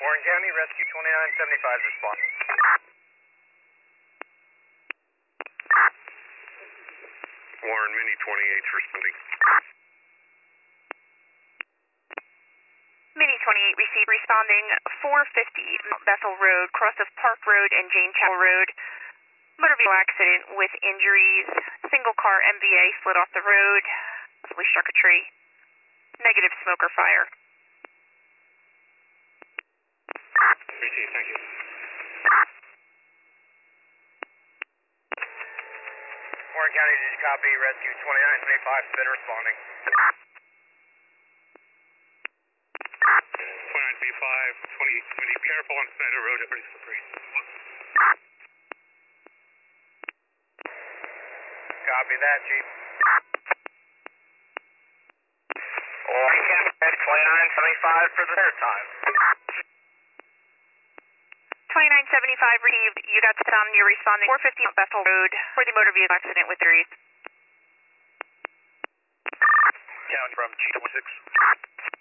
Warren County, Rescue 2975 responding. Warren, Mini 28's responding. Mini 28 received responding 450 Mount Bethel Road, cross of Park Road and Jane Chapel Road. Motor vehicle accident with injuries. Single car MVA slid off the road, possibly struck a tree. Negative smoke or fire. Received, thank you. Warren County, did you copy? Rescue 2975 has been responding. 2935, 20, be careful on Snyder Road, it's pretty slippery. Copy that, Chief. Warren County, 2975 for the third time. 2975 received. You got some. You're responding 450 Mount Bethel Road for the motor vehicle accident with injuries. County from G16.